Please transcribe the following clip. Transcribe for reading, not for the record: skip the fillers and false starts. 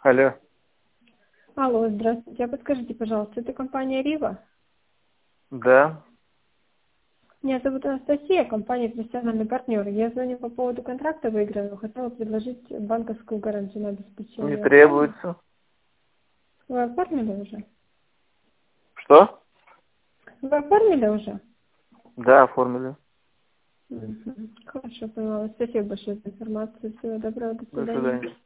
Алло. Алло, здравствуйте. А подскажите, пожалуйста, это компания Рива? Да. Меня зовут Анастасия, компания «Профессиональный партнер». Я звоню по поводу контракта выигранного. Хотела предложить банковскую гарантию на Не обеспечение. Оформили? требуется. Вы оформили уже? Что? Вы оформили уже? Да, оформили. Мгм. Хорошо, поняла. Спасибо большое за информацию. Всего доброго. До До свидания. свидания.